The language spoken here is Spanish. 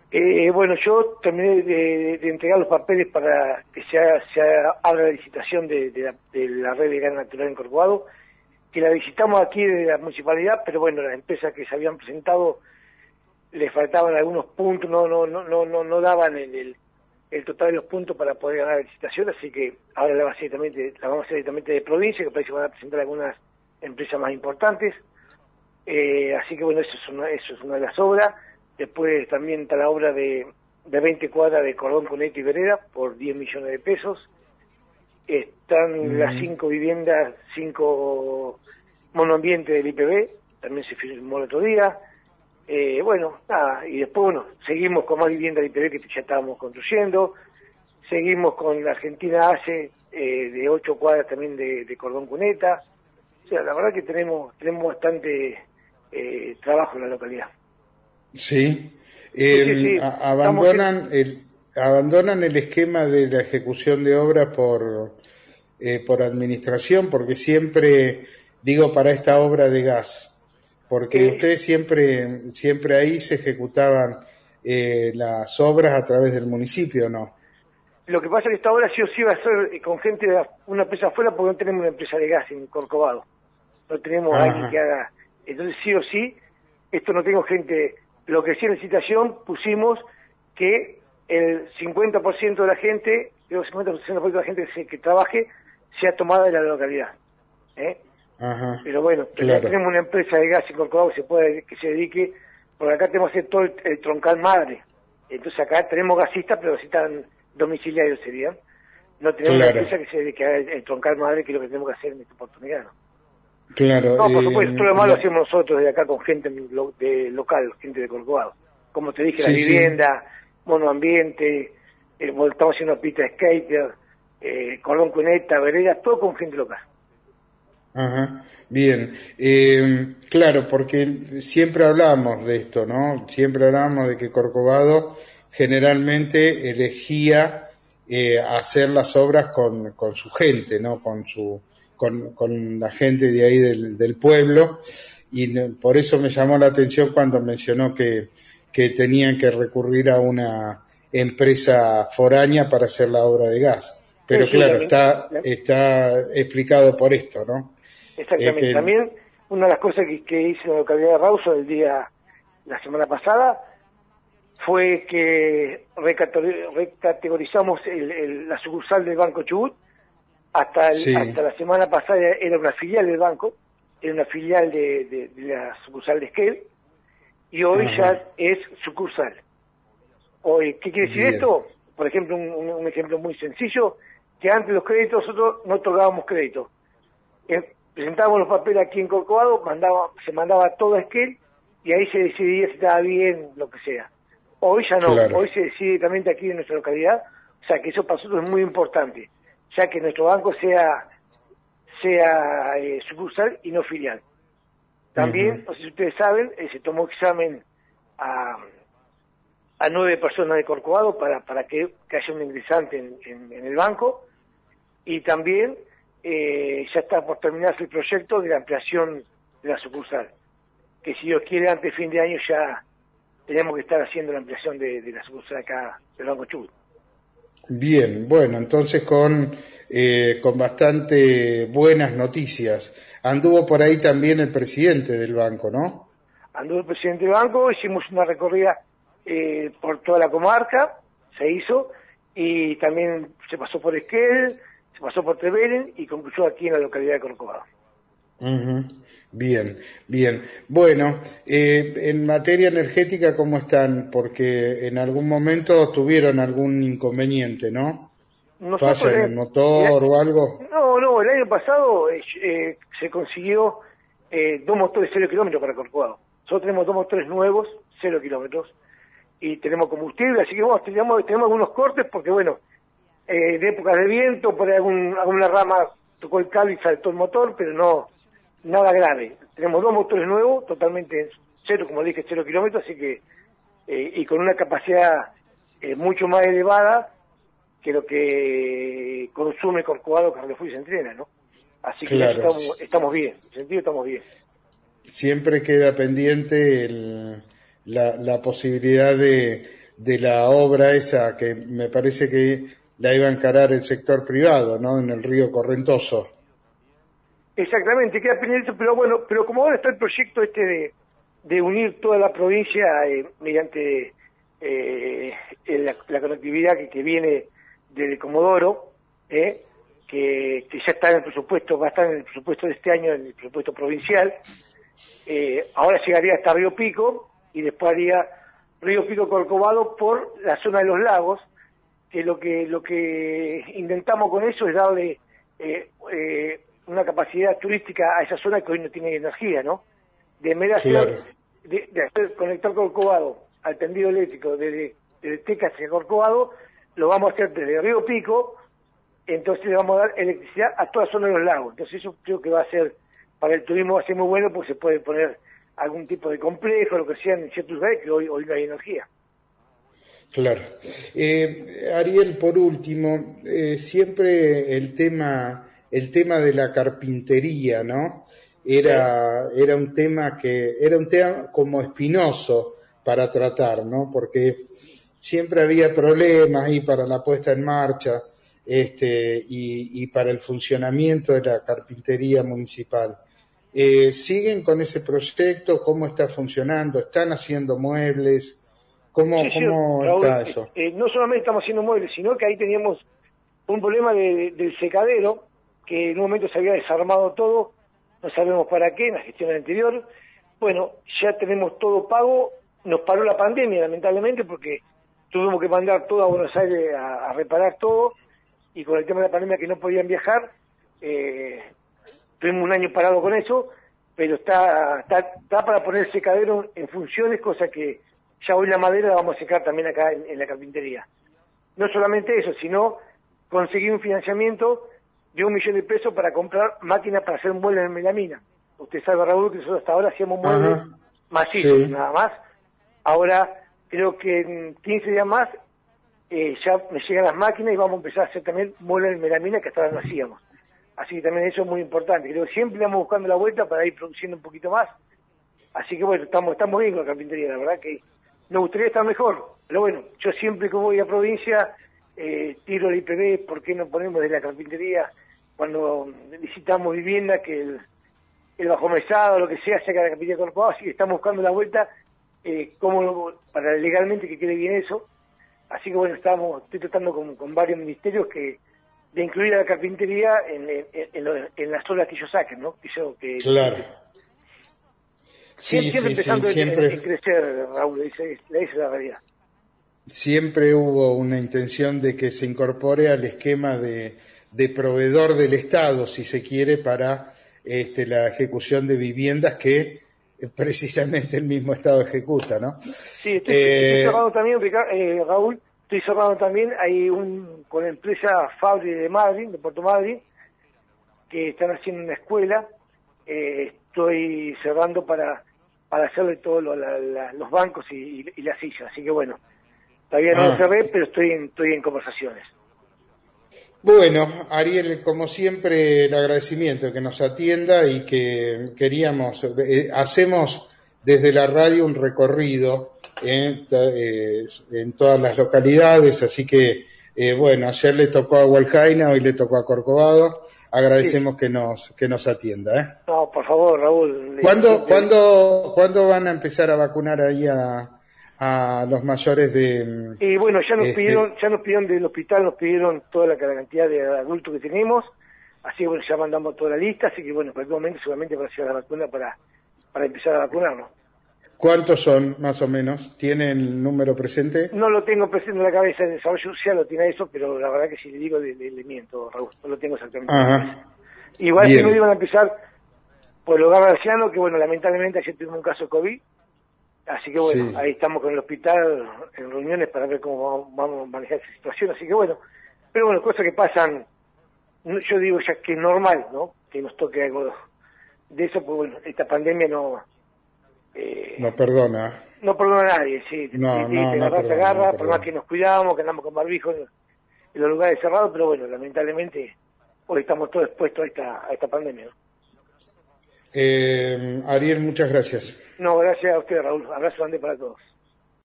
Bueno, yo terminé de entregar los papeles para que se abra la licitación de la red de gas natural en Corcovado, que la visitamos aquí de la municipalidad, pero bueno, las empresas que se habían presentado les faltaban algunos puntos, no daban el total de los puntos para poder ganar la licitación, así que ahora la vamos a hacer directamente de provincia, que parece que van a presentar algunas empresas más importantes. Así que bueno, eso es una de las obras. Después también está la obra de 20 cuadras de cordón, cuneta y vereda por 10 millones de pesos. Están las 5 viviendas, 5 monoambientes del IPB, también se firmó el otro día. Bueno, nada, y después, bueno, seguimos con más viviendas del IPB que ya estábamos construyendo. Seguimos con la Argentina ACE, de 8 cuadras también de cordón, cuneta. O sea, la verdad que tenemos bastante trabajo en la localidad. Sí, Sí. abandonan el esquema de la ejecución de obras por administración, porque siempre, digo, para esta obra de gas, porque ustedes siempre ahí se ejecutaban las obras a través del municipio, ¿no? Lo que pasa es que esta obra sí o sí va a ser con gente de una empresa afuera, porque no tenemos una empresa de gas en Corcovado, no tenemos alguien que haga, entonces sí o sí, esto no tengo gente. Lo que sí en la licitación pusimos que el 50% de la gente, el 50% de la gente que trabaje sea tomada de la localidad. Pero bueno, claro. Ya tenemos una empresa de gas en Corcovado que se dedique, porque acá tenemos que hacer todo el troncal madre. Entonces acá tenemos gasistas, pero gasistas domiciliarios serían. No tenemos una empresa que se dedique a el troncal madre, que es lo que tenemos que hacer en esta oportunidad, ¿no? Claro. No, por supuesto, todo lo malo lo hacemos nosotros desde acá con gente de local, gente de Corcovado. Como te dije, la vivienda, monoambiente, estamos haciendo una pista de skater, cordón, cuneta, vereda, todo con gente local. Bien. Claro, porque siempre hablamos de esto, ¿no? Siempre hablamos de que Corcovado generalmente elegía hacer las obras con su gente, ¿no? Con la gente de ahí del pueblo, y por eso me llamó la atención cuando mencionó que tenían que recurrir a una empresa foránea para hacer la obra de gas. Pero claro, está explicado por esto, ¿no? Exactamente. También una de las cosas que hice en la localidad de Rawson la semana pasada, fue que recategorizamos la sucursal del Banco Chubut. Hasta la semana pasada era una filial del banco, era una filial de la sucursal de Esquel, y hoy ya es sucursal. Hoy, ¿qué quiere decir esto? Por ejemplo, un ejemplo muy sencillo, que antes los créditos nosotros no otorgábamos crédito. Presentábamos los papeles aquí en Corcovado, se mandaba todo a Esquel, y ahí se decidía si estaba bien, lo que sea. Hoy ya no, hoy se decide directamente aquí en nuestra localidad, o sea que eso para nosotros es muy importante, ya que nuestro banco sea sucursal y no filial. También, no sé si ustedes saben, se tomó examen a 9 personas de Corcovado para que haya un ingresante en el banco, y también ya está por terminarse el proyecto de la ampliación de la sucursal, que si Dios quiere antes de fin de año ya tenemos que estar haciendo la ampliación de la sucursal acá del Banco Chubut. Bien, bueno, entonces con bastante buenas noticias. Anduvo por ahí también el presidente del banco, ¿no? Anduvo el presidente del banco, hicimos una recorrida por toda la comarca, se hizo, y también se pasó por Esquel, se pasó por Trevelen y concluyó aquí en la localidad de Corcovado. Bien. Bueno, en materia energética, ¿cómo están? Porque en algún momento tuvieron algún inconveniente, ¿no? ¿Falla en el motor o algo? No, el año pasado se consiguió 2 motores 0 kilómetros para Corcovado. Nosotros tenemos 2 motores nuevos, 0 kilómetros, y tenemos combustible, así que tenemos algunos cortes porque, bueno, de épocas de viento, por ahí alguna rama tocó el cable y saltó el motor, pero no, nada grave. Tenemos 2 motores nuevos, totalmente 0, como dije, 0 kilómetros, así que, y con una capacidad mucho más elevada que lo que consume Corcovado cuando fui y se entrena, ¿no? Así que estamos bien, en ese sentido estamos bien. Siempre queda pendiente la posibilidad de de la obra esa que me parece que la iba a encarar el sector privado, ¿no? En el río Correntoso. Exactamente, queda pendiente, pero bueno, pero como ahora está el proyecto de unir toda la provincia mediante la conectividad que viene del Comodoro, que ya está en el presupuesto, va a estar en el presupuesto de este año, en el presupuesto provincial, ahora llegaría hasta Río Pico y después haría Río Pico Corcovado por la zona de los lagos, que lo que intentamos con eso es darle una capacidad turística a esa zona que hoy no tiene energía, ¿no? De Claro. hacer conectar Corcovado al tendido eléctrico desde Tecas hacia Corcovado, lo vamos a hacer desde Río Pico, entonces le vamos a dar electricidad a toda la zona de los lagos. Entonces eso creo que va a ser, para el turismo va a ser muy bueno, porque se puede poner algún tipo de complejo, lo que sea, en ciertos lugares que hoy no hay energía. Claro. Ariel, por último, siempre el tema de la carpintería, ¿no? Era un tema como espinoso para tratar, ¿no? Porque siempre había problemas ahí para la puesta en marcha, y para el funcionamiento de la carpintería municipal. ¿Siguen con ese proyecto? ¿Cómo está funcionando? ¿Están haciendo muebles? ¿Cómo Raúl, está eso? no solamente estamos haciendo muebles, sino que ahí teníamos un problema del secadero, que en un momento se había desarmado todo, no sabemos para qué, en la gestión anterior. Bueno, ya tenemos todo pago, nos paró la pandemia, lamentablemente, porque tuvimos que mandar todo a Buenos Aires a reparar todo, y con el tema de la pandemia que no podían viajar, tuvimos un año parado con eso, pero está para poner el secadero en funciones, cosa que ya hoy la madera la vamos a secar también acá en la carpintería. No solamente eso, sino conseguir un financiamiento de $1 millón para comprar máquinas para hacer muebles en melamina. Usted sabe, Raúl, que nosotros hasta ahora hacíamos muebles macizos, sí, nada más. Ahora, creo que en 15 días más ya me llegan las máquinas y vamos a empezar a hacer también muebles en melamina que hasta ahora no hacíamos. Así que también eso es muy importante. Creo que siempre vamos buscando la vuelta para ir produciendo un poquito más. Así que bueno, estamos bien con la carpintería, la verdad que nos gustaría estar mejor. Pero bueno, yo siempre que voy a provincia tiro el IPB, ¿por qué no ponemos de la carpintería cuando visitamos vivienda que el bajomesado, lo que sea, saca la carpintería corporal? Así que estamos buscando la vuelta para legalmente que quede bien eso. Así que bueno, estoy tratando con varios ministerios de incluir a la carpintería en las obras que ellos saquen, ¿no? claro. Siempre empezando siempre. en crecer, Raúl, esa es la realidad. Siempre hubo una intención de que se incorpore al esquema de proveedor del Estado, si se quiere, para la ejecución de viviendas que precisamente el mismo Estado ejecuta, ¿no? Sí, estoy cerrando también, Raúl, estoy cerrando también, hay con la empresa Fabri de Madrid, de Puerto Madrid, que están haciendo una escuela, estoy cerrando para hacerle todos los bancos y las sillas, así que bueno, todavía no lo cerré, pero estoy en conversaciones. Bueno, Ariel, como siempre, el agradecimiento de que nos atienda y que hacemos desde la radio un recorrido en todas las localidades, así que, bueno, ayer le tocó a Hualjaina, hoy le tocó a Corcovado, agradecemos que nos atienda. No, por favor, Raúl. ¿Cuándo van a empezar a vacunar ahí a los mayores de... Y bueno, ya nos pidieron del hospital, nos pidieron toda la cantidad de adultos que tenemos, así que bueno, ya mandamos toda la lista, así que bueno, en cualquier momento seguramente va a llegar la vacuna para empezar a vacunarnos. ¿Cuántos son, más o menos? ¿Tiene el número presente? No lo tengo presente en la cabeza, el desarrollo social lo tiene eso, pero la verdad que si le digo le miento, Raúl, no lo tengo exactamente. Igual si no iban a empezar por el hogar anciano, que bueno, lamentablemente ayer tuvimos un caso de COVID, así que bueno, ahí estamos con el hospital en reuniones para ver cómo vamos a manejar esa situación, así que bueno, pero bueno, cosas que pasan, yo digo ya que es normal, ¿no? Que nos toque algo de eso, pues bueno, esta pandemia no perdona. No perdona a nadie, sí, te agarra, por más que nos cuidamos, que andamos con barbijo en los lugares cerrados, pero bueno, lamentablemente hoy estamos todos expuestos a esta pandemia, ¿no? Ariel, muchas gracias. No, gracias a usted, Raúl. Abrazo grande para todos.